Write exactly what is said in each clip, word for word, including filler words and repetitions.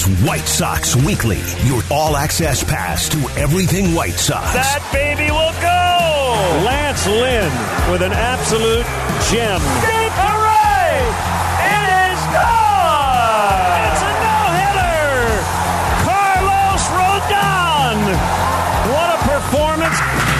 is White Sox Weekly, your all-access pass to everything White Sox. That baby will go! Lance Lynn with an absolute gem. Deep hooray! It is gone! It's a no-hitter! Carlos Rodon! What a performance!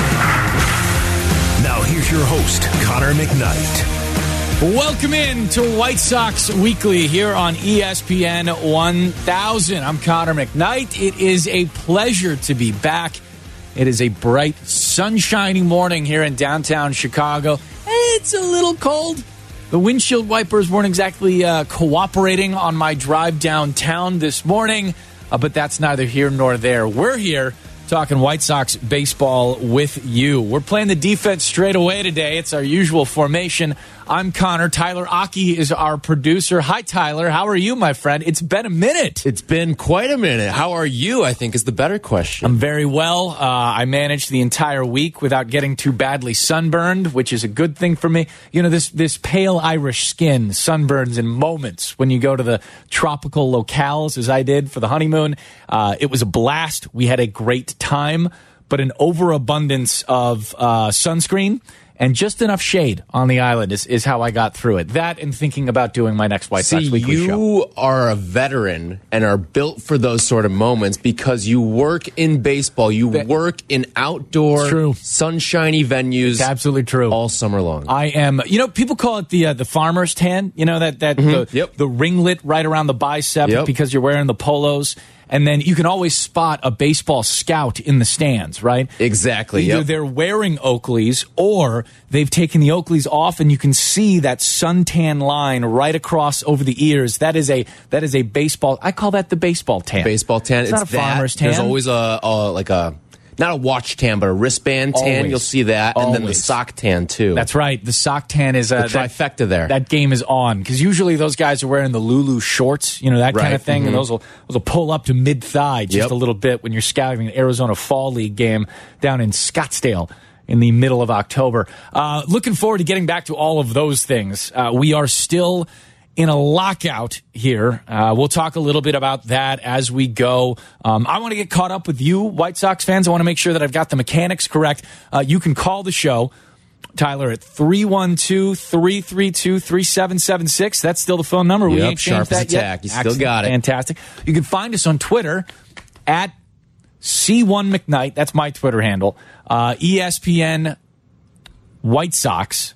Now here's your host, Connor McKnight. Welcome in to White Sox Weekly here on E S P N one thousand. I'm Connor McKnight. It is a pleasure to be back. It is a bright, sunshiny morning here in downtown Chicago. It's a little cold. The windshield wipers weren't exactly uh, cooperating on my drive downtown this morning, uh, but that's neither here nor there. We're here talking White Sox baseball with you. We're playing the defense straight away today. It's our usual formation. I'm Connor. Tyler Aki is our producer. Hi, Tyler. How are you, my friend? It's been a minute. It's been quite a minute. How are you, I think, is the better question. I'm very well. Uh, I managed the entire week without getting too badly sunburned, which is a good thing for me. You know, this, this pale Irish skin sunburns in moments when you go to the tropical locales, as I did for the honeymoon. Uh, it was a blast. We had a great time, but an overabundance of uh, sunscreen and just enough shade on the island is, is how I got through it. That and thinking about doing my next White Sox See, Weekly you show. You are a veteran and are built for those sort of moments because you work in baseball. You that, work in outdoor, true. sunshiny venues. It's absolutely true. All summer long. I am, you know, people call it the uh, the farmer's tan. You know, that, that mm-hmm. the, yep. the ringlet right around the bicep yep. because you're wearing the polos. And then you can always spot a baseball scout in the stands, right? Exactly. Either yep. they're wearing Oakleys or they've taken the Oakleys off, and you can see that suntan line right across over the ears. That is a that is a baseball. I call that the baseball tan. Baseball tan. It's, it's not a that. farmer's tan. There's always a, a like a. Not a watch tan, but a wristband tan. Always. You'll see that. And Always. then the sock tan, too. That's right. The sock tan is a the trifecta that, there. That game is on. Because usually those guys are wearing the Lulu shorts, you know, that right. kind of thing. Mm-hmm. And those will, those will pull up to mid-thigh just yep. a little bit when you're scouting an Arizona Fall League game down in Scottsdale in the middle of October. Uh, looking forward to getting back to all of those things. Uh, we are still in a lockout here. Uh, we'll talk a little bit about that as we go. Um, I want to get caught up with you, White Sox fans. I want to make sure that I've got the mechanics correct. Uh, you can call the show, Tyler, at three one two, three three two, three seven seven six. That's still the phone number. Yep, we ain't changed sharp as that a yet. tack. You still got it. Fantastic. You can find us on Twitter at C one McKnight. That's my Twitter handle. Uh, E S P N White Sox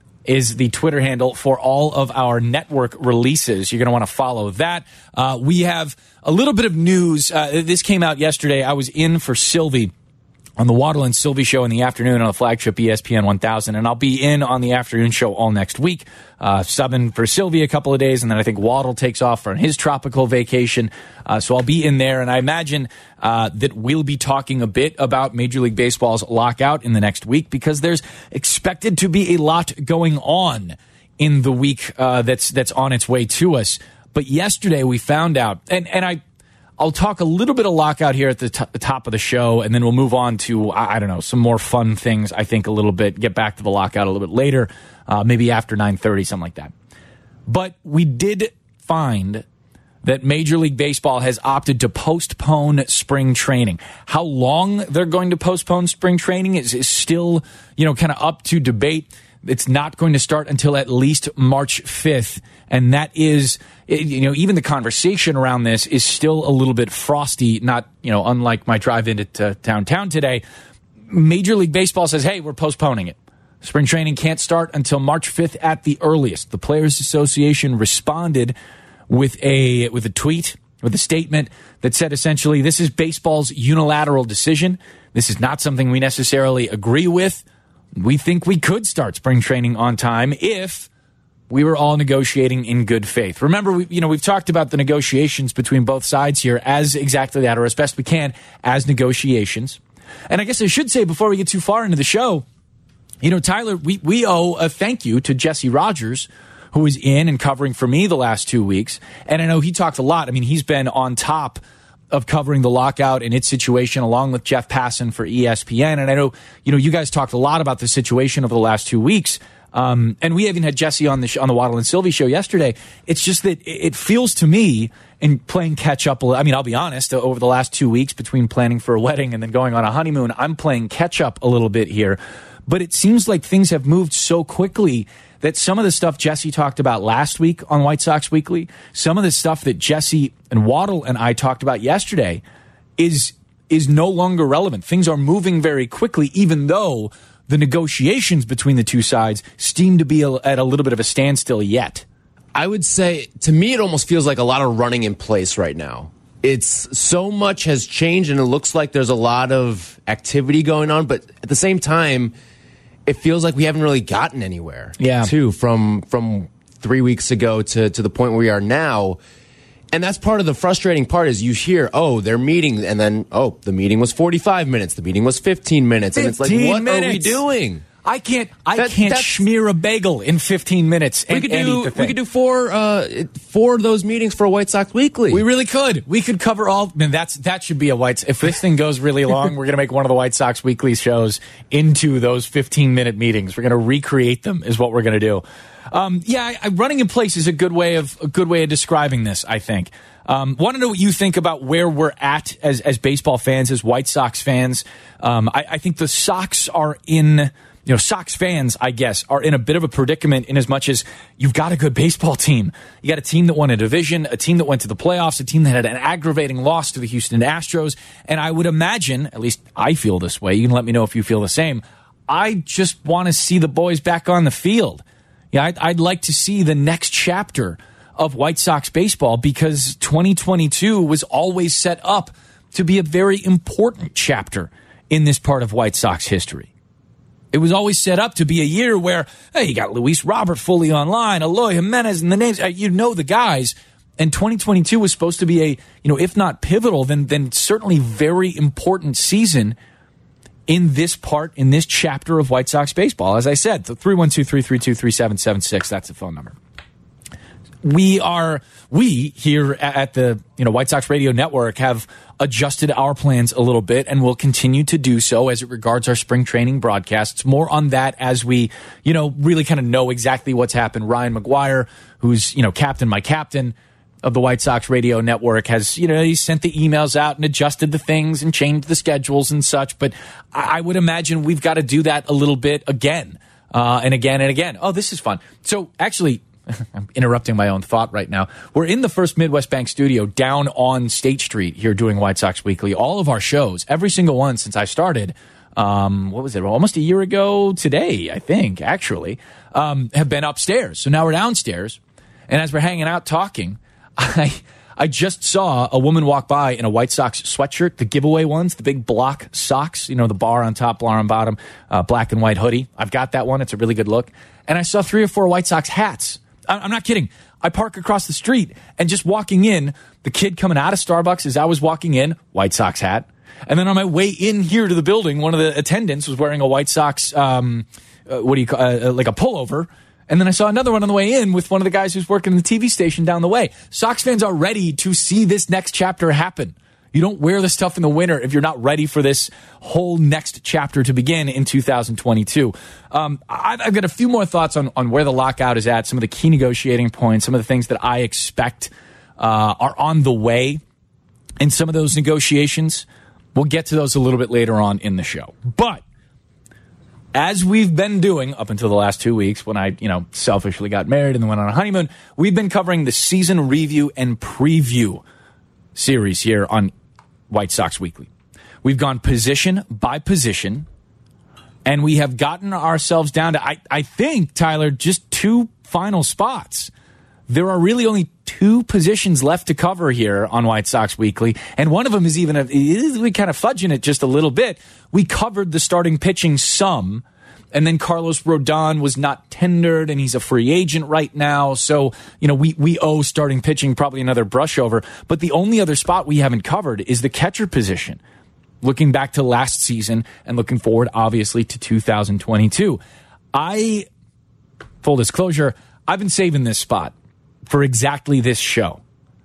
is the Twitter handle for all of our network releases. You're going to want to follow that. Uh, we have a little bit of news. Uh, this came out yesterday. I was in for Sylvie on the Waddle and Sylvie show in the afternoon on the flagship E S P N one thousand, and I'll be in on the afternoon show all next week, uh, subbing for Sylvie a couple of days, and then I think Waddle takes off for his tropical vacation, uh, so I'll be in there, and I imagine uh, that we'll be talking a bit about Major League Baseball's lockout in the next week, because there's expected to be a lot going on in the week uh, that's that's on its way to us. But yesterday we found out, and, and I... I'll talk a little bit of lockout here at the, t- the top of the show, and then we'll move on to, I, I don't know, some more fun things, I think, a little bit. Get back to the lockout a little bit later, uh, maybe after nine thirty, something like that. But we did find that Major League Baseball has opted to postpone spring training. How long they're going to postpone spring training is, is still, you know, kind of up to debate. It's not going to start until at least March fifth, and that is, you know, even the conversation around this is still a little bit frosty, not, you know, unlike my drive into downtown today. Major League Baseball says, hey, we're postponing it. Spring training can't start until March fifth at the earliest. The Players Association responded with a with a tweet, with a statement that said essentially, this is baseball's unilateral decision. This is not something we necessarily agree with. We think we could start spring training on time if we were all negotiating in good faith. Remember, we, you know, we've talked about the negotiations between both sides here as exactly that, or as best we can, as negotiations. And I guess I should say, before we get too far into the show, you know, Tyler, we, we owe a thank you to Jesse Rogers, who was in and covering for me the last two weeks. And I know he talked a lot. I mean, he's been on top of covering the lockout and its situation, along with Jeff Passan for E S P N. And I know, you know, you guys talked a lot about the situation over the last two weeks. Um, and we even had Jesse on the sh- on the Waddle and Sylvie show yesterday. It's just that it feels to me, in playing catch up, I mean, I'll be honest, over the last two weeks between planning for a wedding and then going on a honeymoon, I'm playing catch up a little bit here. But it seems like things have moved so quickly that some of the stuff Jesse talked about last week on White Sox Weekly, some of the stuff that Jesse and Waddle and I talked about yesterday is is no longer relevant. Things are moving very quickly, even though the negotiations between the two sides seem to be a, at a little bit of a standstill yet. I would say, to me, it almost feels like a lot of running in place right now. It's so much has changed, and it looks like there's a lot of activity going on, but at the same time, it feels like we haven't really gotten anywhere. Yeah. Too, from from three weeks ago to, to the point where we are now. And that's part of the frustrating part is you hear, oh, they're meeting, and then, oh, the meeting was forty-five minutes, the meeting was fifteen minutes, and it's like, what minutes. are we doing? I can't. I That- can't that's- smear a bagel in fifteen minutes and, We could and do eat the thing. we could do four uh, four of those meetings for a White Sox Weekly. We really could. We could cover all. Man, that's that should be a White. If this thing goes really long, we're gonna make one of the White Sox Weekly shows into those fifteen minute meetings. We're gonna recreate them. Is what we're gonna do. Um, yeah, I, I, running in place is a good way of a good way of describing this. I think. Um, want to know what you think about where we're at as as baseball fans, as White Sox fans. Um, I, I think the Sox are in. You know, Sox fans, I guess, are in a bit of a predicament in as much as you've got a good baseball team. You got a team that won a division, a team that went to the playoffs, a team that had an aggravating loss to the Houston Astros. And I would imagine, at least I feel this way, you can let me know if you feel the same, I just want to see the boys back on the field. Yeah, I'd, I'd like to see the next chapter of White Sox baseball because twenty twenty-two was always set up to be a very important chapter in this part of White Sox history. It was always set up to be a year where, hey, you got Luis Robert fully online, Eloy Jimenez, and the names, you know the guys. And twenty twenty-two was supposed to be a, you know, if not pivotal, then then certainly very important season in this part, in this chapter of White Sox baseball. As I said, the three one two, three three two, three seven seven six, that's the phone number. We are, we here at the, you know, White Sox Radio Network have adjusted our plans a little bit and will continue to do so as it regards our spring training broadcasts. More on that as we, you know, really kind of know exactly what's happened. Ryan McGuire, who's, you know, captain, my captain of the White Sox Radio Network, has, you know, he sent the emails out and adjusted the things and changed the schedules and such. But I would imagine we've got to do that a little bit again uh, and again and again. Oh, this is fun. So actually, I'm interrupting my own thought right now. We're in the First Midwest Bank studio down on State Street here doing White Sox Weekly. All of our shows, every single one since I started, um, what was it, almost a year ago today, I think, actually, um, have been upstairs. So now we're downstairs. And as we're hanging out talking, I I just saw a woman walk by in a White Sox sweatshirt, the giveaway ones, the big block socks, you know, the bar on top, bar on bottom, uh, black and white hoodie. I've got that one. It's a really good look. And I saw three or four White Sox hats. I'm not kidding. I park across the street and just walking in, the kid coming out of Starbucks as I was walking in, White Sox hat. And then on my way in here to the building, one of the attendants was wearing a White Sox, um, uh, what do you call uh, like a pullover. And then I saw another one on the way in with one of the guys who's working the T V station down the way. Sox fans are ready to see this next chapter happen. You don't wear this stuff in the winter if you're not ready for this whole next chapter to begin in two thousand twenty-two. Um, I've, I've got a few more thoughts on, on where the lockout is at, some of the key negotiating points, some of the things that I expect uh, are on the way in some of those negotiations. We'll get to those a little bit later on in the show. But as we've been doing up until the last two weeks when I, you know, selfishly got married and then went on a honeymoon, we've been covering the season review and preview series here on White Sox Weekly. We've gone position by position, and we have gotten ourselves down to, I, I think, Tyler, just two final spots. There are really only two positions left to cover here on White Sox Weekly, and one of them is even, a, we kind of fudging it just a little bit. We covered the starting pitching some, and then Carlos Rodon was not tendered, and he's a free agent right now. So, you know, we, we owe starting pitching probably another brush over. But the only other spot we haven't covered is the catcher position. Looking back to last season and looking forward, obviously, to two thousand twenty-two. I, full disclosure, I've been saving this spot for exactly this show. You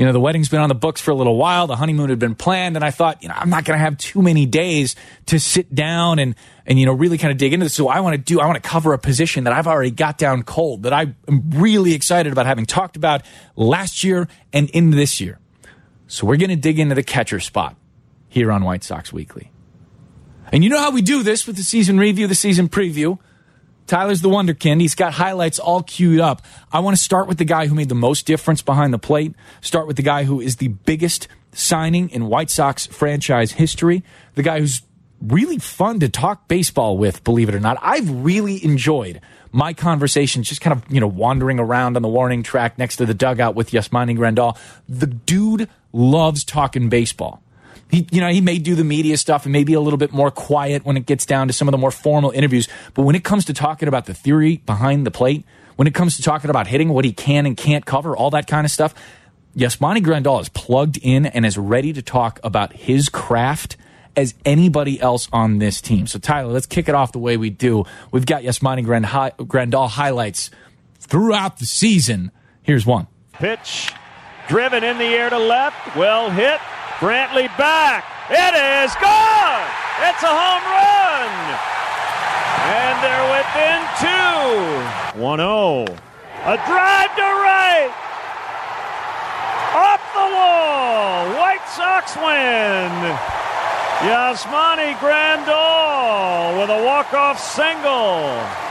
you know, the wedding's been on the books for a little while. The honeymoon had been planned. And I thought, you know, I'm not going to have too many days to sit down and, and, you know, really kind of dig into this. So I want to do, I want to cover a position that I've already got down cold, that I am really excited about having talked about last year and into this year. So we're going to dig into the catcher spot here on White Sox Weekly. And you know how we do this with the season review, the season preview. Tyler's the wonderkind. He's got highlights all queued up. I want to start with the guy who made the most difference behind the plate. Start with the guy who is the biggest signing in White Sox franchise history. The guy who's really fun to talk baseball with, believe it or not. I've really enjoyed my conversations, just kind of, you know, wandering around on the warning track next to the dugout with Yasmani Grandal. The dude loves talking baseball. He, you know, he may do the media stuff and maybe a little bit more quiet when it gets down to some of the more formal interviews. But when it comes to talking about the theory behind the plate, when it comes to talking about hitting, what he can and can't cover, all that kind of stuff, Yasmani Grandal is plugged in and is ready to talk about his craft as anybody else on this team. So, Tyler, let's kick it off the way we do. We've got Yasmani Grandal highlights throughout the season. Here's one. Pitch driven in the air to left. Well hit. Brantley back. It is gone. It's a home run. And they're within two. one oh. A drive to right. Off the wall. White Sox win. Yasmani Grandal with a walk-off single.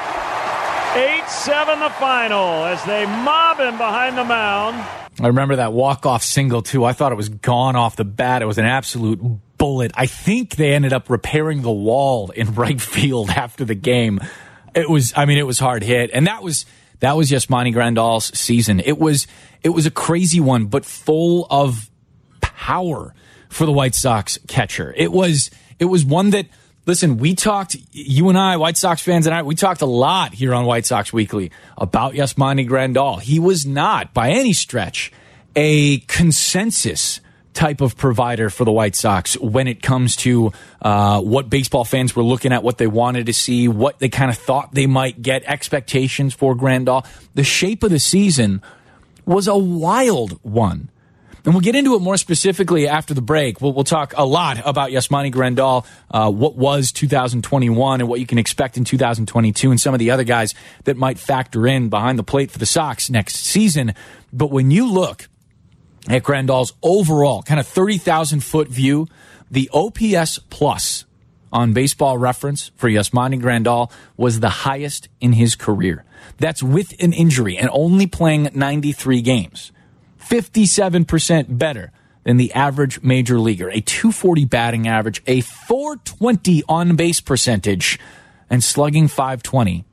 eight seven the final as they mob him behind the mound. I remember that walk-off single, too. I thought it was gone off the bat. It was an absolute bullet. I think they ended up repairing the wall in right field after the game. It was, I mean, it was hard hit. And that was that was Yasmani Grandal's season. It was it was a crazy one, but full of power for the White Sox catcher. It was it was one that, listen, we talked, you and I, White Sox fans and I, we talked a lot here on White Sox Weekly about Yasmani Grandal. He was not, by any stretch, a consensus type of provider for the White Sox when it comes to uh, what baseball fans were looking at, what they wanted to see, what they kind of thought they might get, expectations for Grandal. The shape of the season was a wild one. And we'll get into it more specifically after the break. We'll, we'll talk a lot about Yasmani Grandal, uh, what was two thousand twenty-one and what you can expect in two thousand twenty-two, and some of the other guys that might factor in behind the plate for the Sox next season. But when you look at Grandal's overall kind of thirty thousand foot view, the O P S plus on Baseball Reference for Yasmani Grandal was the highest in his career. That's with an injury and only playing ninety-three games. fifty-seven percent better than the average major leaguer. A two forty batting average, a four twenty on-base percentage, and slugging five twenty.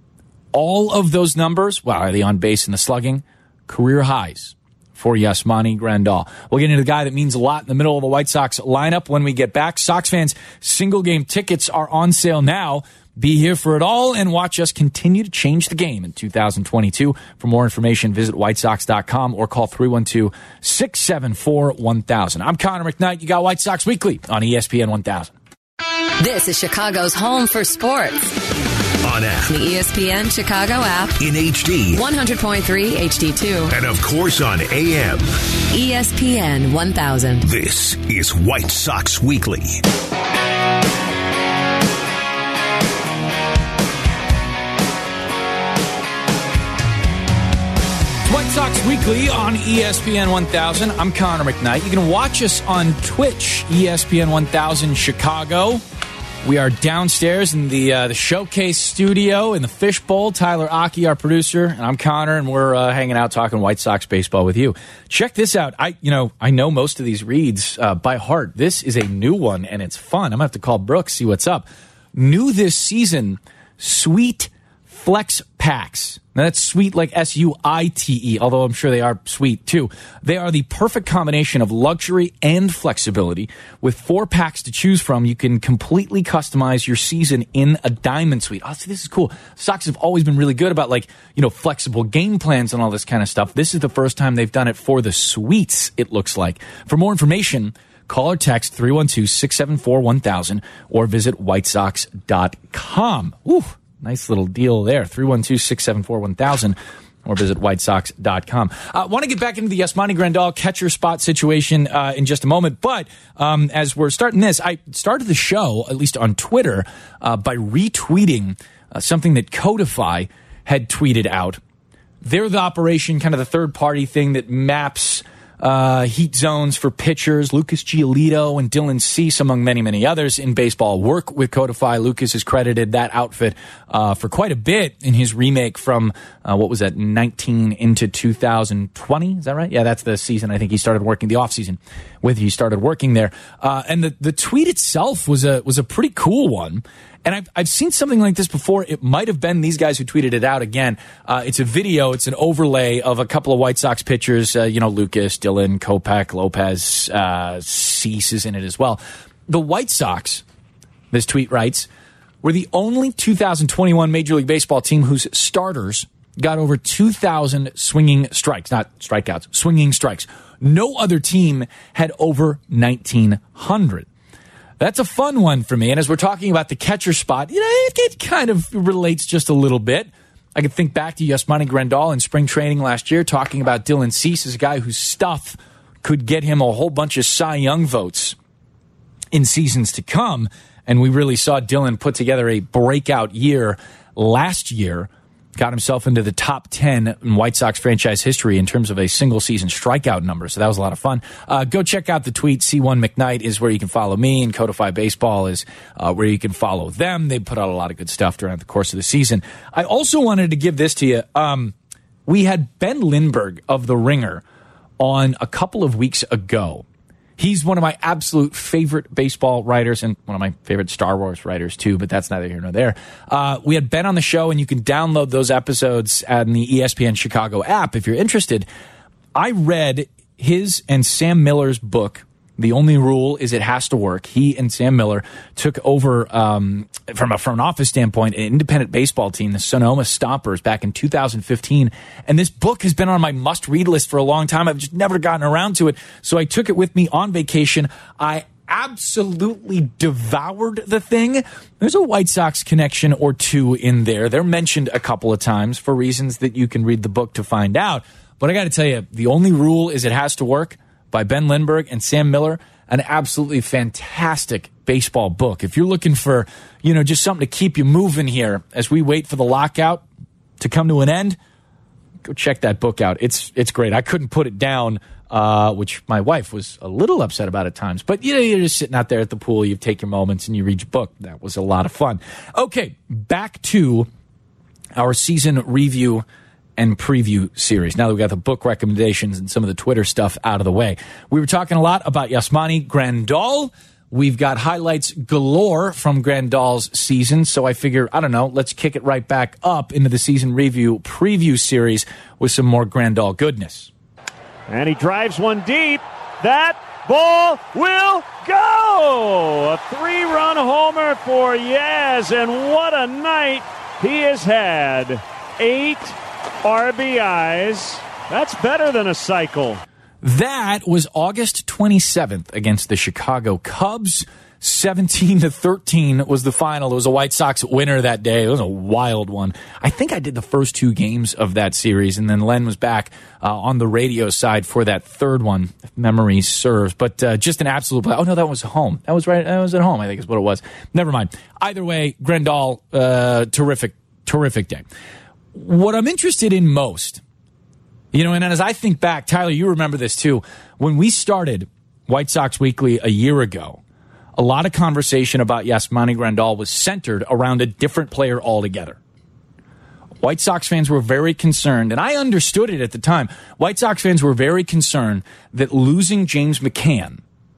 All of those numbers, well, are the on-base and the slugging, career highs for Yasmani Grandal. We'll get into the guy that means a lot in the middle of the White Sox lineup when we get back. Sox fans, single-game tickets are on sale now. Be here for it all and watch us continue to change the game in two thousand twenty-two. For more information, visit white sox dot com or call three one two, six seven four, one thousand. I'm Connor McKnight. You got White Sox Weekly on E S P N one thousand. This is Chicago's home for sports. On app. The E S P N Chicago app. In H D. one hundred point three H D two. And of course on A M. E S P N one thousand. This is White Sox Weekly. White Sox Weekly on E S P N one thousand. I'm Connor McKnight. You can watch us on Twitch, E S P N one thousand Chicago. We are downstairs in the uh, the showcase studio in the Fishbowl. Tyler Aki, our producer, and I'm Connor, and we're uh, hanging out talking White Sox baseball with you. Check this out. I, you know, I know most of these reads uh, by heart. This is a new one, and it's fun. I'm gonna have to call Brooks, see what's up. New this season, Sweet Flex Packs. Now that's sweet like S U I T E, although I'm sure they are sweet too. They are the perfect combination of luxury and flexibility. With four packs to choose from, you can completely customize your season in a diamond suite. Oh, see, this is cool. Sox have always been really good about, like, you know, flexible game plans and all this kind of stuff. This is the first time they've done it for the suites, it looks like. For more information, call or text three one two, six seven four, one thousand or visit white sox dot com. Ooh. Nice little deal there. three one two, six seven four, one thousand. or visit white sox dot com. I uh, want to get back into the Yasmani Grandal catcher spot situation uh, in just a moment, but um, as we're starting this, I started the show, at least on Twitter, uh, by retweeting uh, something that Codify had tweeted out. They're the operation, kind of the third-party thing that maps uh, heat zones for pitchers. Lucas Giolito and Dylan Cease, among many, many others in baseball, work with Codify. Lucas has credited that outfit uh, for quite a bit in his remake from, uh, what was that, nineteen into two thousand twenty? Is that right? Yeah, that's the season I think he started working, the off-season with he started working there. Uh, and the, the tweet itself was a was a pretty cool one. And I've, I've seen something like this before. It might have been these guys who tweeted it out again. Uh, it's a video. It's an overlay of a couple of White Sox pitchers. Uh, you know, Lucas, Dylan, Kopech, Lopez, uh, Cease is in it as well. The White Sox, this tweet writes, were the only two thousand twenty-one Major League Baseball team whose starters got over two thousand swinging strikes. Not strikeouts, swinging strikes. No other team had over nineteen hundred. That's a fun one for me. And as we're talking about the catcher spot, you know, it, it kind of relates just a little bit. I can think back to Yasmani Grandal in spring training last year, talking about Dylan Cease as a guy whose stuff could get him a whole bunch of Cy Young votes in seasons to come. And we really saw Dylan put together a breakout year last year. Got himself into the top ten in White Sox franchise history in terms of a single-season strikeout number, so that was a lot of fun. Uh, go check out the tweet. C one McKnight is where you can follow me, and Codify Baseball is uh, where you can follow them. They put out a lot of good stuff during the course of the season. I also wanted to give this to you. Um, we had Ben Lindbergh of The Ringer on a couple of weeks ago. He's one of my absolute favorite baseball writers and one of my favorite Star Wars writers, too, but that's neither here nor there. Uh, we had Ben on the show, and you can download those episodes in the E S P N Chicago app if you're interested. I read his and Sam Miller's book, The Only Rule Is It Has to Work. He and Sam Miller took over, um, from a front office standpoint, an independent baseball team, the Sonoma Stompers, back in two thousand fifteen. And this book has been on my must-read list for a long time. I've just never gotten around to it. So I took it with me on vacation. I absolutely devoured the thing. There's a White Sox connection or two in there. They're mentioned a couple of times for reasons that you can read the book to find out. But I got to tell you, The Only Rule Is It Has to Work by Ben Lindbergh and Sam Miller, an absolutely fantastic baseball book. If you're looking for, you know, just something to keep you moving here as we wait for the lockout to come to an end, go check that book out. It's it's great. I couldn't put it down, uh, which my wife was a little upset about at times. But, you know, you're just sitting out there at the pool, you take your moments, and you read your book. That was a lot of fun. Okay, back to our season review and preview series. Now that we got the book recommendations and some of the Twitter stuff out of the way. We were talking a lot about Yasmani Grandal. We've got highlights galore from Grandal's season, so I figure, I don't know, let's kick it right back up into the season review preview series with some more Grandal goodness. And he drives one deep. That ball will go! A three-run homer for Yaz, and what a night he has had. Eight R B Is. That's better than a cycle. That was August twenty-seventh against the Chicago Cubs. seventeen to thirteen was the final. It was a White Sox winner that day. It was a wild one. I think I did the first two games of that series, and then Len was back uh, on the radio side for that third one, if memory serves. But uh, just an absolute play. Oh, no, that was home. That was right. That was at home, I think is what it was. Never mind. Either way, Grandal, uh, terrific, terrific day. What I'm interested in most, you know, and as I think back, Tyler, you remember this too. When we started White Sox Weekly a year ago, a lot of conversation about Yasmani Grandal was centered around a different player altogether. White Sox fans were very concerned, and I understood it at the time. White Sox fans were very concerned that losing James McCann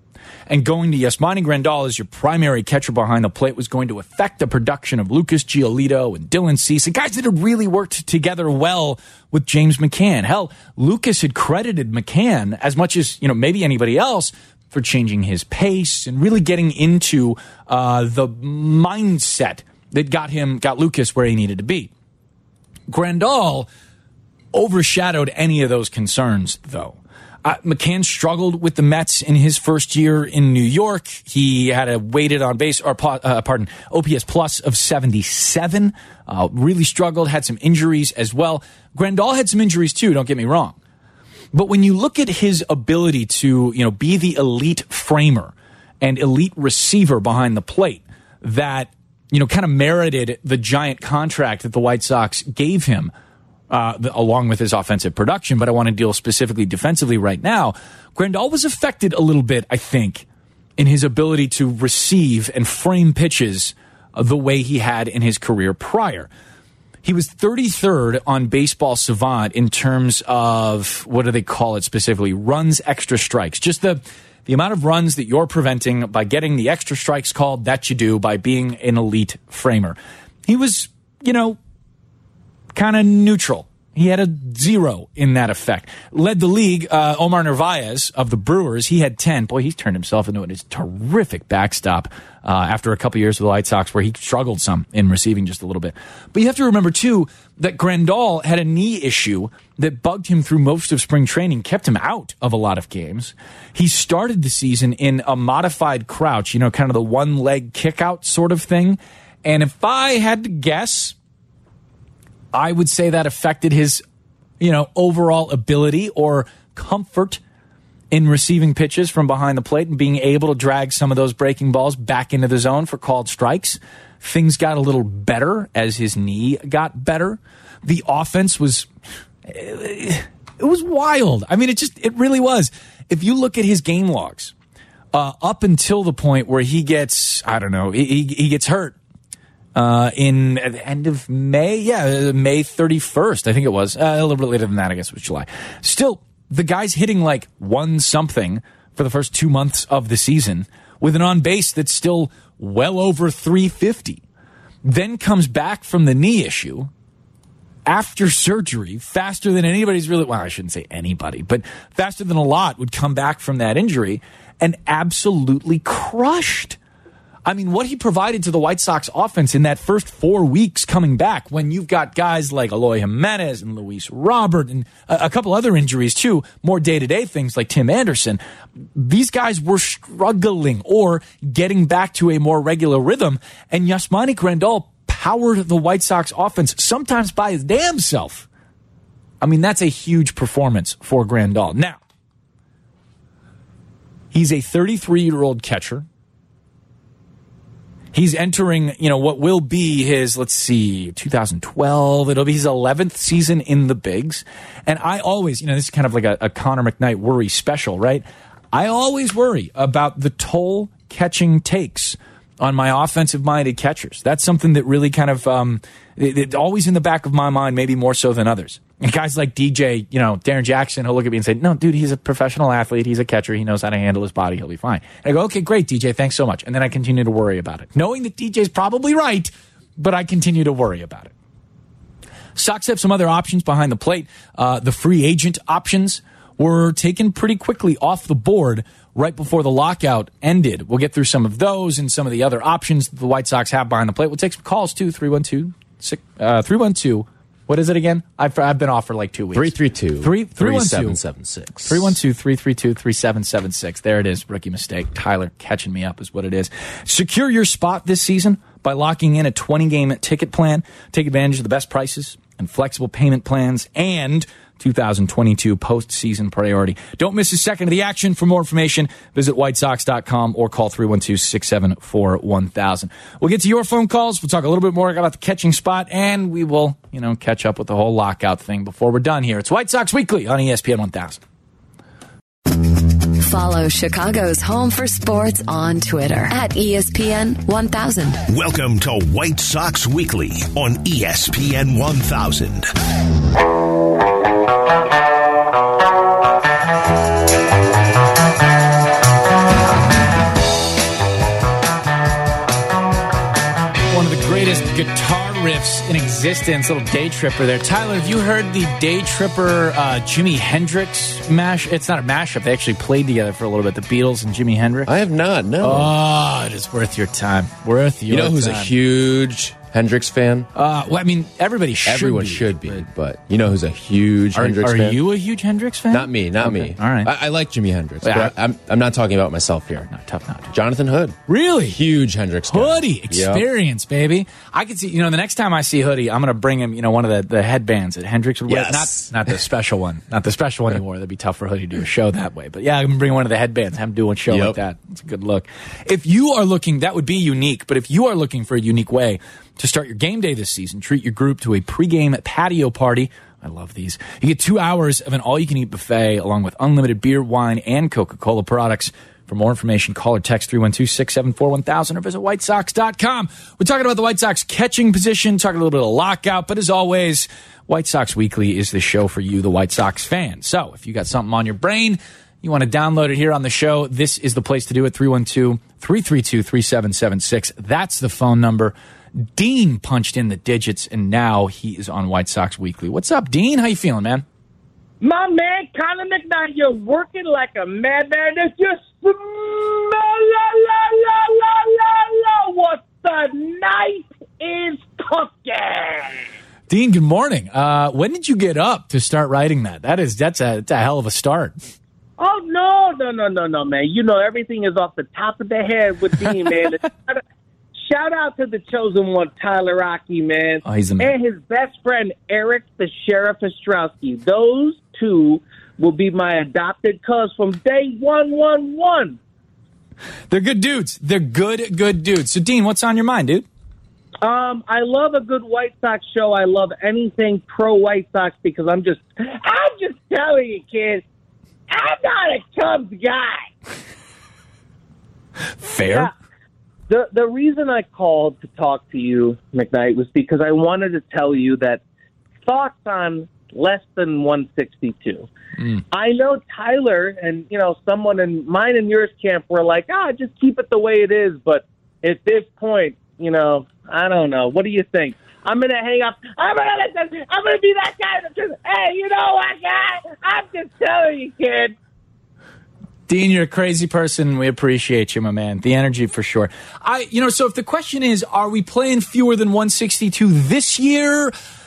and going to Yasmani Grandal as your primary catcher behind the plate was going to affect the production of Lucas Giolito and Dylan Cease, the guys that had really worked together well with James McCann. Hell, Lucas had credited McCann as much as, you know, maybe anybody else for changing his pace and really getting into uh, the mindset that got him, got Lucas where he needed to be. Grandal overshadowed any of those concerns, though. Uh, McCann struggled with the Mets in his first year in New York. He had a weighted on base, or uh, pardon, O P S plus of seventy-seven. Uh, really struggled, had some injuries as well. Grandal had some injuries too, don't get me wrong. But when you look at his ability to, you know, be the elite framer and elite receiver behind the plate that, you know, kind of merited the giant contract that the White Sox gave him, Uh, the, along with his offensive production, but I want to deal specifically defensively right now. Grandal was affected a little bit, I think, in his ability to receive and frame pitches the way he had in his career prior. He was thirty-third on Baseball Savant in terms of, what do they call it specifically, runs extra strikes. Just the, the amount of runs that you're preventing by getting the extra strikes called that you do by being an elite framer. He was, you know, kind of neutral. He had a zero in that effect. Led the league, uh, Omar Narvaez of the Brewers, he had ten. Boy, he's turned himself into a terrific backstop uh, after a couple years with the White Sox where he struggled some in receiving just a little bit. But you have to remember, too, that Grandal had a knee issue that bugged him through most of spring training, kept him out of a lot of games. He started the season in a modified crouch, you know, kind of the one-leg kick-out sort of thing. And if I had to guess, I would say that affected his, you know, overall ability or comfort in receiving pitches from behind the plate and being able to drag some of those breaking balls back into the zone for called strikes. Things got a little better as his knee got better. The offense was, it was wild. I mean, it just, it really was. If you look at his game logs, uh, up until the point where he gets, I don't know, he, he gets hurt. Uh, in at the end of May, yeah, May thirty-first, I think it was. Uh, a little bit later than that, I guess it was July. Still, the guy's hitting like one something for the first two months of the season with an on base that's still well over three fifty. Then comes back from the knee issue after surgery, faster than anybody's really, well, I shouldn't say anybody, but faster than a lot would come back from that injury and absolutely crushed. I mean, what he provided to the White Sox offense in that first four weeks coming back, when you've got guys like Eloy Jimenez and Luis Robert and a, a couple other injuries too, more day-to-day things like Tim Anderson, these guys were struggling or getting back to a more regular rhythm, and Yasmani Grandal powered the White Sox offense, sometimes by his damn self. I mean, that's a huge performance for Grandal. Now, he's a thirty-three-year-old catcher. He's entering, you know, what will be his, let's see, two thousand twelve. It'll be his eleventh season in the bigs. And I always, you know, this is kind of like a, a Connor McKnight worry special, right? I always worry about the toll catching takes on my offensive-minded catchers. That's something that really kind of, um, it, it, always in the back of my mind, maybe more so than others. And guys like D J, you know, Darren Jackson, he'll look at me and say, no, dude, he's a professional athlete. He's a catcher. He knows how to handle his body. He'll be fine. And I go, okay, great, D J, thanks so much. And then I continue to worry about it, knowing that D J's probably right, but I continue to worry about it. Sox have some other options behind the plate. Uh, the free agent options were taken pretty quickly off the board right before the lockout ended. We'll get through some of those and some of the other options that the White Sox have behind the plate. We'll take some calls, too, three one two, three one two. What is it again? I've, I've been off for like two weeks. three three two, three seven seven six. three one two, three three two, three seven seven six. There it is. Rookie mistake. Tyler catching me up is what it is. Secure your spot this season by locking in a twenty-game ticket plan. Take advantage of the best prices and flexible payment plans and two thousand twenty-two postseason priority. Don't miss a second of the action. For more information, visit white sox dot com or call three one two, six seven four, one thousand. We'll get to your phone calls. We'll talk a little bit more about the catching spot, and we will, you know, catch up with the whole lockout thing before we're done here. It's White Sox Weekly on E S P N one thousand. Follow Chicago's Home for Sports on Twitter at E S P N one thousand. Welcome to White Sox Weekly on E S P N one thousand. One of the greatest guitar riffs in existence, little Day Tripper there. Tyler, have you heard the Day Tripper uh, Jimi Hendrix mash? It's not a mashup. They actually played together for a little bit, the Beatles and Jimi Hendrix. I have not, no. Oh, it is worth your time. Worth your time. You know who's time. a huge Hendricks fan? Uh, well, I mean, everybody should Everyone be. should be, but, but you know who's a huge Are, Hendricks are fan? you a huge Hendricks fan? Not me, not Okay, me. All right. I, I like Jimi Hendrix, Yeah. but I'm, I'm not talking about myself here. No, tough not to. Jonathan Hood. Really? Huge Hendrix guy. Hoodie Yep. experience, baby. I could see, you know, the next time I see Hoodie, I'm going to bring him, you know, one of the, the headbands that Hendrix would wear. Yes. Not, not the special one. Not the special one he wore. That'd be tough for Hoodie to do a show that way. But yeah, I'm going to bring one of the headbands, have him do a show Yep. like that. It's a good look. If you are looking, that would be unique, but if you are looking for a unique way to start your game day this season, treat your group to a pregame patio party. I love these. You get two hours of an all-you-can-eat buffet along with unlimited beer, wine, and Coca-Cola products. For more information, call or text three one two, six seven four, one thousand or visit white sox dot com. We're talking about the White Sox catching position, talking a little bit of lockout, but as always, White Sox Weekly is the show for you, the White Sox fan. So if you got something on your brain, you want to download it here on the show, this is the place to do it, three one two, three three two, three seven seven six. That's the phone number. Dean punched in the digits, and now he is on White Sox Weekly. What's up, Dean? How you feeling, man? My man, Connor McKnight, you're working like a madman. It's just la la la la la la. What the night is cooking. Dean, good morning. Uh, when did you get up to start writing that? That is, that's a, that's a hell of a start. Oh no, no, no, no, no, man! You know everything is off the top of the head with Dean, man. Shout out to the chosen one, Tyler Rocky, man. Oh, he's the man. And his best friend, Eric the Sheriff Ostrowski. Those two will be my adopted cuz from day one, one, one. They're good dudes. They're good, good dudes. So, Dean, what's on your mind, dude? Um, I love a good White Sox show. I love anything pro White Sox because I'm just, I'm just telling you, kid, I'm not a Cubs guy. Fair. Yeah. The the reason I called to talk to you, McKnight, was because I wanted to tell you that thoughts on less than one sixty-two. Mm. I know Tyler and, you know, someone in mine and yours camp were like, ah, just keep it the way it is. But at this point, you know, I don't know. What do you think? I'm going to hang up. I'm going to listen. I'm going to be that guy that says, hey, you know what, guy? I'm just telling you, kid. Dean, you're a crazy person. We appreciate you, my man. The energy for sure. I, you know, so if the question is, are we playing fewer than one sixty-two this year?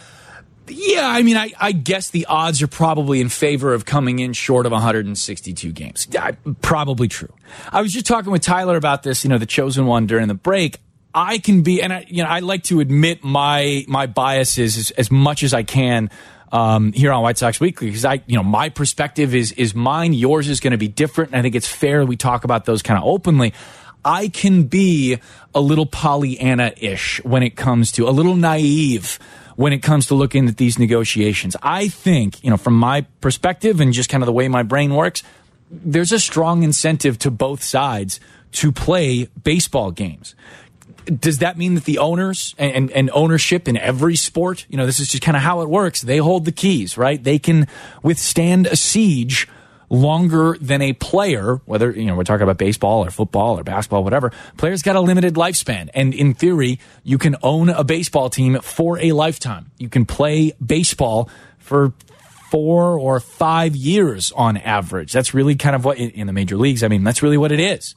Yeah, I mean, I, I guess the odds are probably in favor of coming in short of one hundred sixty-two games. I, probably true. I was just talking with Tyler about this, you know, the chosen one during the break. I can be, and I, you know, I like to admit my my biases as, as much as I can um, here on White Sox Weekly, because I, you know, my perspective is is mine. Yours is going to be different, and I think it's fair we talk about those kind of openly. I can be a little Pollyanna-ish when it comes to a little naive when it comes to looking at these negotiations. I think, you know, from my perspective and just kind of the way my brain works, there's a strong incentive to both sides to play baseball games. Does that mean that the owners and, and, and ownership in every sport, you know, this is just kind of how it works. They hold the keys, right? They can withstand a siege longer than a player, whether, you know, we're talking about baseball or football or basketball, whatever. Players got a limited lifespan. And in theory, you can own a baseball team for a lifetime. You can play baseball for four or five years on average. That's really kind of what, in the major leagues, I mean, that's really what it is.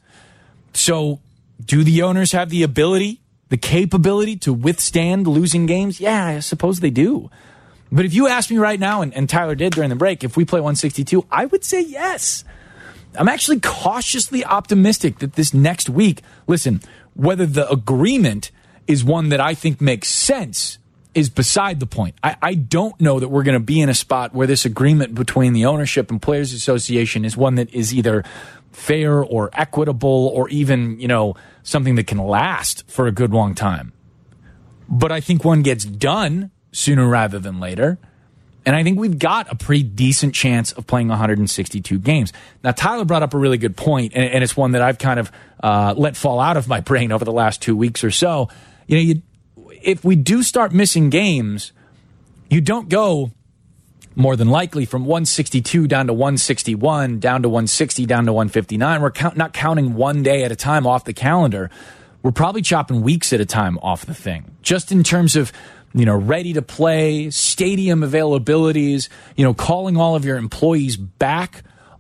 So, do the owners have the ability, the capability to withstand losing games? Yeah, I suppose they do. But if you ask me right now, and, and Tyler did during the break, if we play one sixty-two, I would say yes. I'm actually cautiously optimistic that this next week, listen, whether the agreement is one that I think makes sense is beside the point. I, I don't know that we're going to be in a spot where this agreement between the ownership and Players Association is one that is either fair or equitable or even, you know, something that can last for a good long time. But I think one gets done sooner rather than later. And I think we've got a pretty decent chance of playing one hundred sixty-two games. Now, Tyler brought up a really good point, and, and it's one that I've kind of uh, let fall out of my brain over the last two weeks or so. You know, you, if we do start missing games, you don't go more than likely from one sixty-two down to one sixty-one, down to one sixty, down to one fifty-nine. We're count, not counting one day at a time off the calendar. We're probably chopping weeks at a time off the thing, just in terms of, you know, ready to play, stadium availabilities, you know, calling all of your employees back.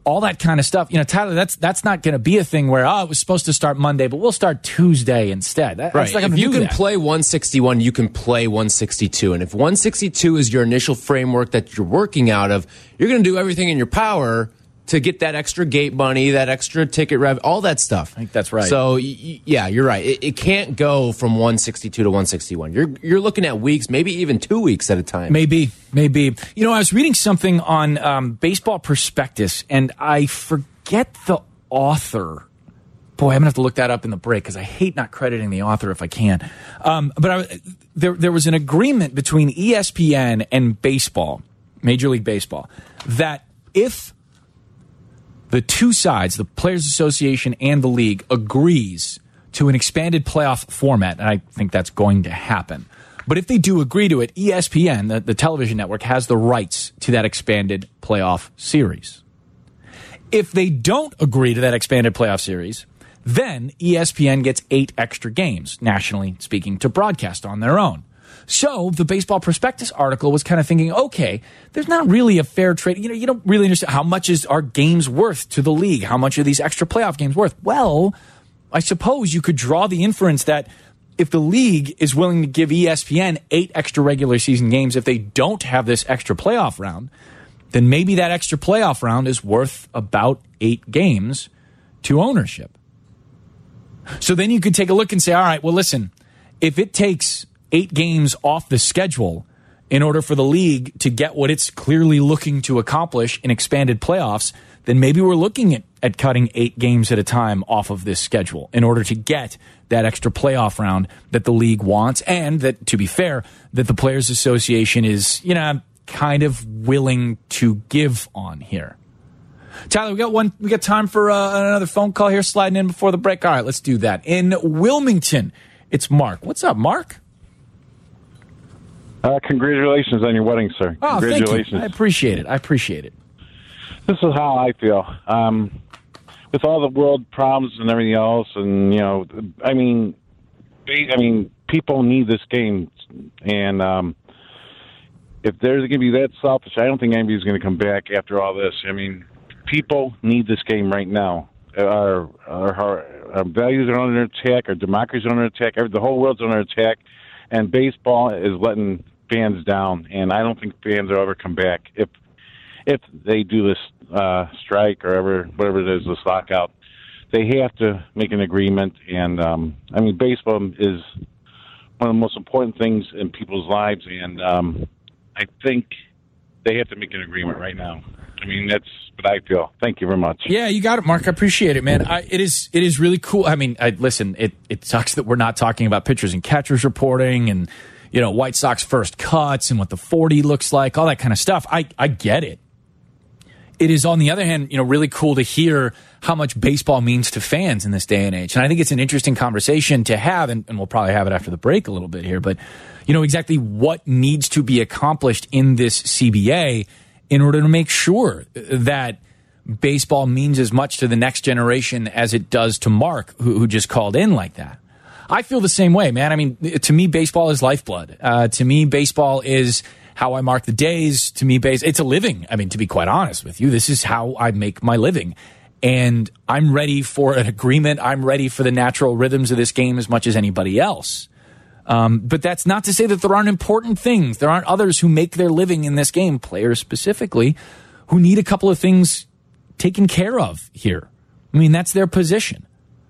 all that kind of stuff. You know, Tyler, that's that's not going to be a thing where, oh, it was supposed to start Monday, but we'll start Tuesday instead. That, right. That's If you can that. play one sixty-one, you can play one sixty-two. And if one sixty-two is your initial framework that you're working out of, you're going to do everything in your power to get that extra gate money, that extra ticket rev, all that stuff. I think that's right. So, y- yeah, you're right. It, it can't go from one sixty-two to one sixty-one. You're you're looking at weeks, maybe even two weeks at a time. Maybe, maybe. You know, I was reading something on um, Baseball Prospectus, and I forget the author. Boy, I'm going to have to look that up in the break because I hate not crediting the author if I can. Um, but I, there, there was an agreement between E S P N and baseball, Major League Baseball, that if the two sides, the Players Association and the league, agrees to an expanded playoff format, and I think that's going to happen. But if they do agree to it, E S P N, the, the television network, has the rights to that expanded playoff series. If they don't agree to that expanded playoff series, then E S P N gets eight extra games, nationally speaking, to broadcast on their own. So the Baseball Prospectus article was kind of thinking, okay, there's not really a fair trade. You know, you don't really understand how much is our games worth to the league? How much are these extra playoff games worth? Well, I suppose you could draw the inference that if the league is willing to give E S P N eight extra regular season games if they don't have this extra playoff round, then maybe that extra playoff round is worth about eight games to ownership. So then you could take a look and say, all right, well, listen, if it takes eight games off the schedule in order for the league to get what it's clearly looking to accomplish in expanded playoffs, then maybe we're looking at, at cutting eight games at a time off of this schedule in order to get that extra playoff round that the league wants and that, to be fair, that the Players Association is, you know, kind of willing to give on here. Tyler, we got one. We got time for uh, another phone call here sliding in before the break. All right, let's do that. In Wilmington, it's Mark. What's up, Mark? Uh, congratulations on your wedding, sir. Oh, congratulations. thank you. I appreciate it. I appreciate it. This is how I feel. Um, with all the world problems and everything else, and you know, I mean, I mean, people need this game, and um, if they're going to be that selfish, I don't think anybody's going to come back after all this. I mean, people need this game right now. Our our, our, our values are under attack. Our democracy is under attack. The whole world's under attack. And baseball is letting fans down, and I don't think fans will ever come back if if they do this uh, strike or ever whatever it is, this lockout. They have to make an agreement, and um, I mean, baseball is one of the most important things in people's lives, and um, I think they have to make an agreement right now. I mean, that's what I feel. Thank you very much. Yeah, you got it, Mark. I appreciate it, man. I, it is it is really cool. I mean, I, listen, it, it sucks that we're not talking about pitchers and catchers reporting and, you know, White Sox first cuts and what the forty looks like, all that kind of stuff. I, I get it. It is, on the other hand, you know, really cool to hear how much baseball means to fans in this day and age. And I think it's an interesting conversation to have, and, and we'll probably have it after the break a little bit here, but, you know, exactly what needs to be accomplished in this C B A in order to make sure that baseball means as much to the next generation as it does to Mark, who, who just called in like that. I feel the same way, man. I mean, to me, baseball is lifeblood. Uh, to me, baseball is how I mark the days. To me, base it's a living. I mean, to be quite honest with you, this is how I make my living. And I'm ready for an agreement. I'm ready for the natural rhythms of this game as much as anybody else. Um, but that's not to say that there aren't important things. There aren't others who make their living in this game, players specifically, who need a couple of things taken care of here. I mean, that's their position.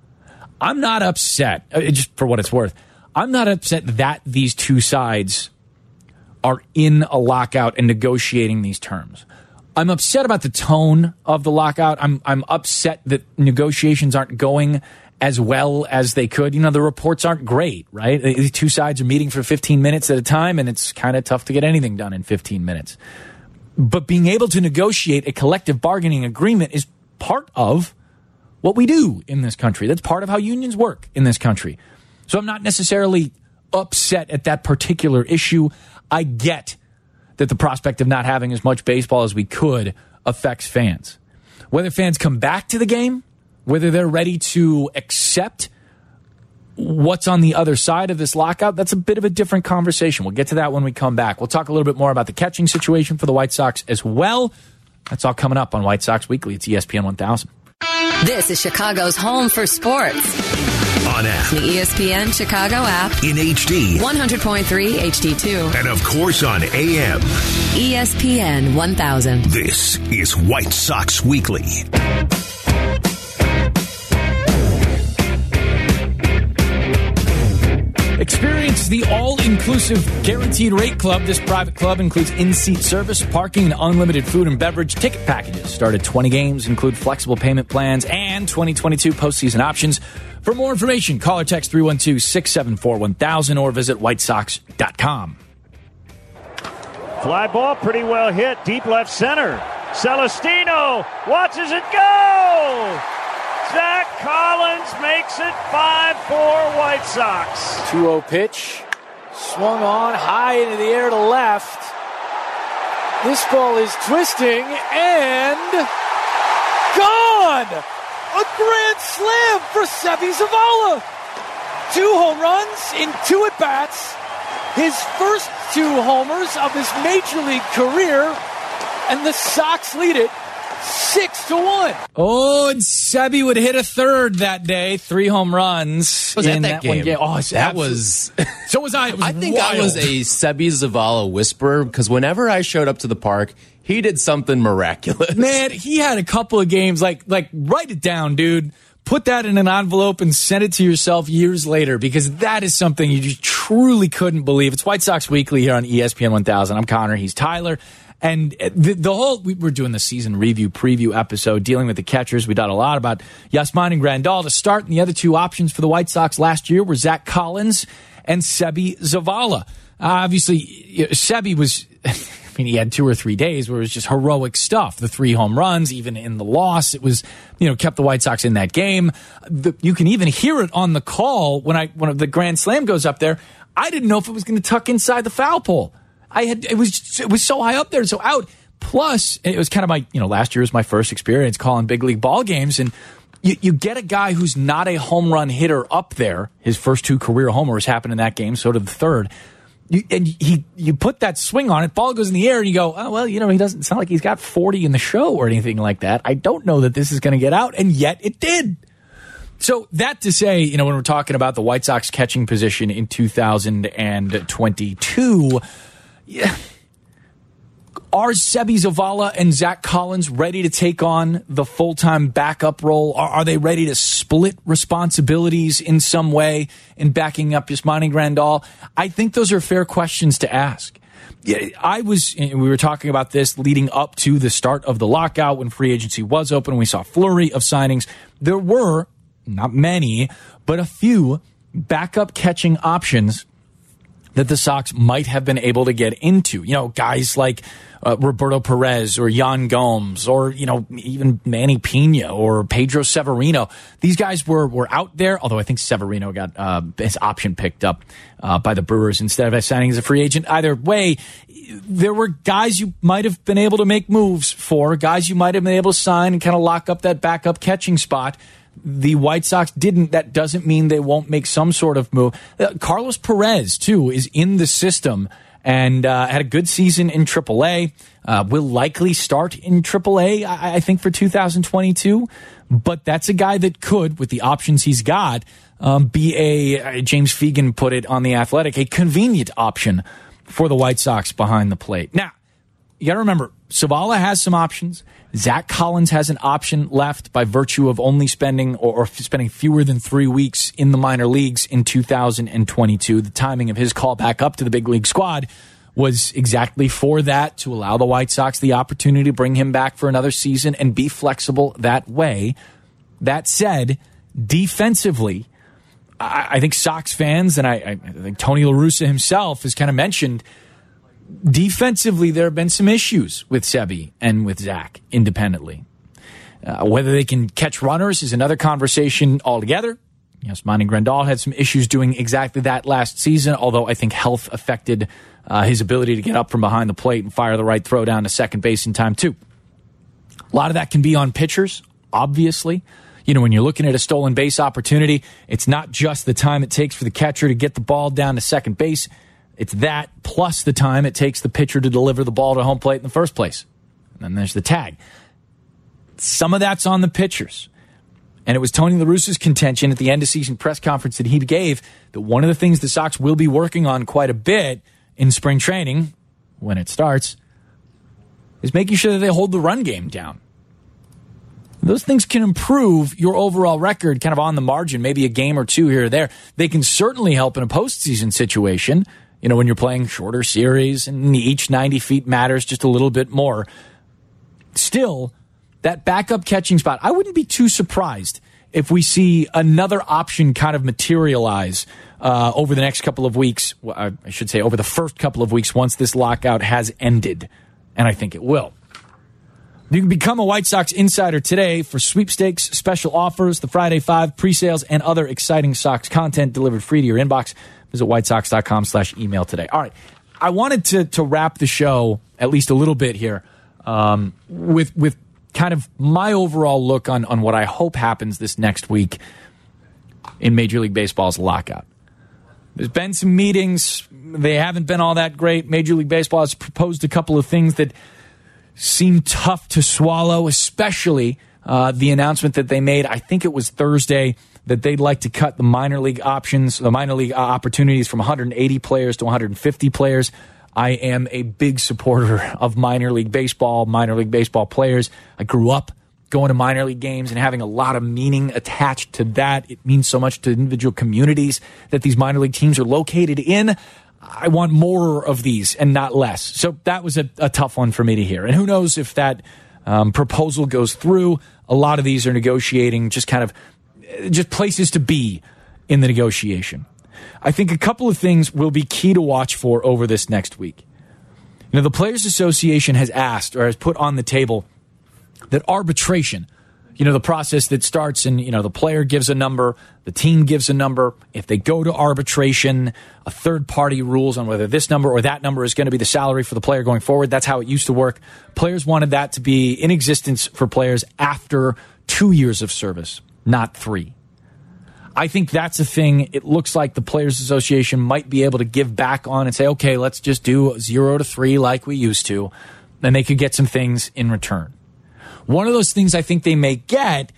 I'm not upset, uh, just for what it's worth, I'm not upset that these two sides are in a lockout and negotiating these terms. I'm upset about the tone of the lockout. I'm I'm upset that negotiations aren't going as well as they could. You know, the reports aren't great, right? The two sides are meeting for fifteen minutes at a time, and it's kind of tough to get anything done in fifteen minutes. But being able to negotiate a collective bargaining agreement is part of what we do in this country. That's part of how unions work in this country. So I'm not necessarily upset at that particular issue. I get that the prospect of not having as much baseball as we could affects fans. Whether fans come back to the game, whether they're ready to accept what's on the other side of this lockout, that's a bit of a different conversation. We'll get to that when we come back. We'll talk a little bit more about the catching situation for the White Sox as well. That's all coming up on White Sox Weekly. It's E S P N one thousand. This is Chicago's home for sports. On app. The E S P N Chicago app. In H D. one hundred point three H D two. And of course on A M. E S P N one thousand. This is White Sox Weekly. Experience the all-inclusive Guaranteed Rate Club. This private club includes in-seat service, parking, and unlimited food and beverage. Ticket packages start at twenty games, include flexible payment plans, and twenty twenty-two postseason options. For more information, call or text three one two, six seven four, one thousand or visit white sox dot com. Fly ball pretty well hit, deep left center. Celestino watches it go! Zach Collins makes it five four White Sox. two oh pitch. Swung on high into the air to left. This ball is twisting and gone! A grand slam for Seby Zavala. Two home runs in two at-bats. His first two homers of his major league career. And the Sox lead it Six to one. Oh, and Seby would hit a third that day. Three home runs. Was in that, that that game? One game. Oh, that absolute. was. So was I. It was I think wild. I was a Seby Zavala whisperer because whenever I showed up to the park, he did something miraculous. Man, he had a couple of games. Like, like write it down, dude. Put that in an envelope and send it to yourself years later because that is something you just truly couldn't believe. It's White Sox Weekly here on E S P N one thousand. I'm Connor. He's Tyler. And the, the whole, we were doing the season review preview episode dealing with the catchers. We talked a lot about Yasmani Grandal to start, and the other two options for the White Sox last year were Zach Collins and Seby Zavala. Uh, obviously, Seby was, I mean, he had two or three days where it was just heroic stuff. The three home runs, even in the loss, it was, you know, kept the White Sox in that game. The, you can even hear it on the call when I when the grand slam goes up there. I didn't know if it was going to tuck inside the foul pole. I had it was it was so high up there and so out. Plus, it was kind of my you know last year was my first experience calling big league ball games, and you, you get a guy who's not a home run hitter up there. His first two career homers happened in that game, so did the third. You, and he you put that swing on it, ball goes in the air, and you go, oh well, you know he doesn't sound like he's got forty in the show or anything like that. I don't know that this is going to get out, and yet it did. So that to say, you know, when we're talking about the White Sox catching position in two thousand twenty-two. Yeah. Are Seby Zavala and Zach Collins ready to take on the full-time backup role? Are, are they ready to split responsibilities in some way in backing up Yasmani Grandal? I think those are fair questions to ask. I was, we were talking about this leading up to the start of the lockout when free agency was open. We saw a flurry of signings. There were, not many, but a few backup catching options that the Sox might have been able to get into. You know, guys like uh, Roberto Perez or Yan Gomes or, you know, even Manny Pena or Pedro Severino. These guys were were out there, although I think Severino got uh, his option picked up uh, by the Brewers instead of signing as a free agent. Either way, there were guys you might have been able to make moves for, guys you might have been able to sign and kind of lock up that backup catching spot. The White Sox didn't. That doesn't mean they won't make some sort of move. Uh, Carlos Perez, too, is in the system and uh, had a good season in triple A. Uh, will likely start in triple A, I, I think, for two thousand twenty-two. But that's a guy that could, with the options he's got, um, be a, uh, James Fegan put it on The Athletic, a convenient option for the White Sox behind the plate. Now, you got to remember, Zavala has some options. Zach Collins has an option left by virtue of only spending or, or spending fewer than three weeks in the minor leagues in two thousand twenty-two. The timing of his call back up to the big league squad was exactly for that, to allow the White Sox the opportunity to bring him back for another season and be flexible that way. That said, defensively, I, I think Sox fans, and I, I think Tony La Russa himself has kind of mentioned, defensively, there have been some issues with Seby and with Zach independently. Uh, whether they can catch runners is another conversation altogether. Yasmani Grandal had some issues doing exactly that last season, although I think health affected uh, his ability to get up from behind the plate and fire the right throw down to second base in time, too. A lot of that can be on pitchers, obviously. You know, when you're looking at a stolen base opportunity, it's not just the time it takes for the catcher to get the ball down to second base. It's that plus the time it takes the pitcher to deliver the ball to home plate in the first place. And then there's the tag. Some of that's on the pitchers. And it was Tony La Russa's contention at the end of season press conference that he gave that one of the things the Sox will be working on quite a bit in spring training, when it starts, is making sure that they hold the run game down. Those things can improve your overall record kind of on the margin, maybe a game or two here or there. They can certainly help in a postseason situation, you know, when you're playing shorter series and each ninety feet matters just a little bit more. Still, that backup catching spot, I wouldn't be too surprised if we see another option kind of materialize uh, over the next couple of weeks. Well, I should say over the first couple of weeks once this lockout has ended, and I think it will. You can become a White Sox insider today for sweepstakes, special offers, the Friday Five, pre-sales, and other exciting Sox content delivered free to your inbox. Visit whitesox.com slash email today. All right, I wanted to to wrap the show at least a little bit here um, with with kind of my overall look on, on what I hope happens this next week in Major League Baseball's lockout. There's been some meetings. They haven't been all that great. Major League Baseball has proposed a couple of things that seem tough to swallow, especially uh, the announcement that they made, I think it was Thursday, that they'd like to cut the minor league options, the minor league uh, opportunities from one hundred eighty players to one hundred fifty players. I am a big supporter of minor league baseball, minor league baseball players. I grew up going to minor league games and having a lot of meaning attached to that. It means so much to individual communities that these minor league teams are located in. I want more of these and not less. So that was a, a tough one for me to hear. And who knows if that um, proposal goes through. A lot of these are negotiating just kind of just places to be in the negotiation. I think a couple of things will be key to watch for over this next week. You know, the Players Association has asked or has put on the table that arbitration, you know, the process that starts and, you know, the player gives a number, the team gives a number. If they go to arbitration, a third party rules on whether this number or that number is going to be the salary for the player going forward. That's how it used to work. Players wanted that to be in existence for players after two years of service, not three. I think that's a thing it looks like the Players Association might be able to give back on and say, okay, let's just do zero to three like we used to. Then they could get some things in return. One of those things I think they may get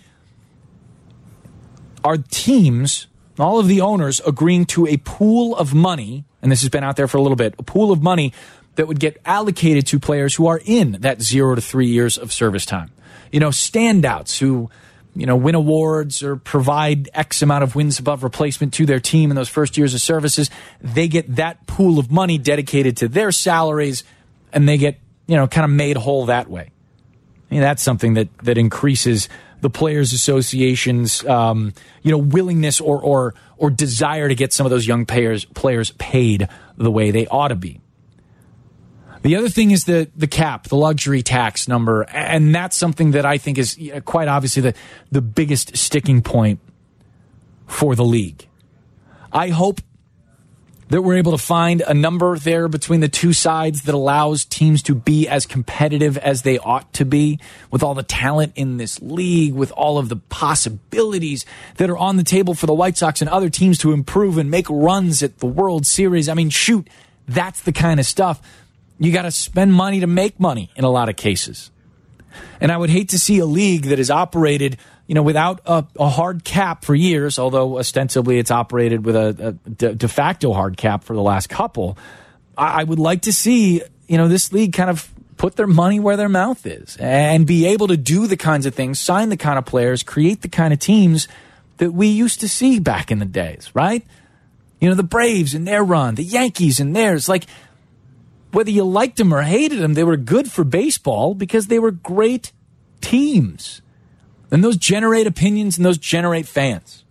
are teams, all of the owners, agreeing to a pool of money, and this has been out there for a little bit, a pool of money that would get allocated to players who are in that zero to three years of service time. You know, standouts who, you know, win awards or provide X amount of wins above replacement to their team in those first years of services. They get that pool of money dedicated to their salaries, and they get, you know, kind of made whole that way. I mean, that's something that, that increases the Players Association's, um, you know, willingness or, or or desire to get some of those young players players paid the way they ought to be. The other thing is the the cap, the luxury tax number, and that's something that I think is quite obviously the the biggest sticking point for the league. I hope that we're able to find a number there between the two sides that allows teams to be as competitive as they ought to be with all the talent in this league, with all of the possibilities that are on the table for the White Sox and other teams to improve and make runs at the World Series. I mean, shoot, that's the kind of stuff. You got to spend money to make money in a lot of cases. And I would hate to see a league that is operated, you know, without a, a hard cap for years, although ostensibly it's operated with a, a de, de facto hard cap for the last couple. I, I would like to see, you know, this league kind of put their money where their mouth is and be able to do the kinds of things, sign the kind of players, create the kind of teams that we used to see back in the days, right? You know, the Braves and their run, the Yankees and theirs, like, whether you liked them or hated them, they were good for baseball because they were great teams. And those generate opinions and those generate fans.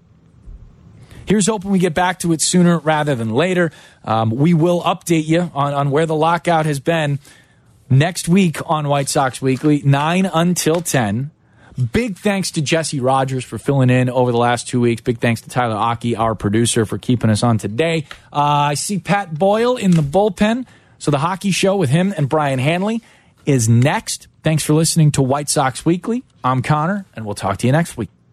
Here's hoping we get back to it sooner rather than later. Um, we will update you on, on where the lockout has been next week on White Sox Weekly, nine until ten. Big thanks to Jesse Rogers for filling in over the last two weeks. Big thanks to Tyler Aki, our producer, for keeping us on today. Uh, I see Pat Boyle in the bullpen. So the hockey show with him and Brian Hanley is next. Thanks for listening to White Sox Weekly. I'm Connor, and we'll talk to you next week.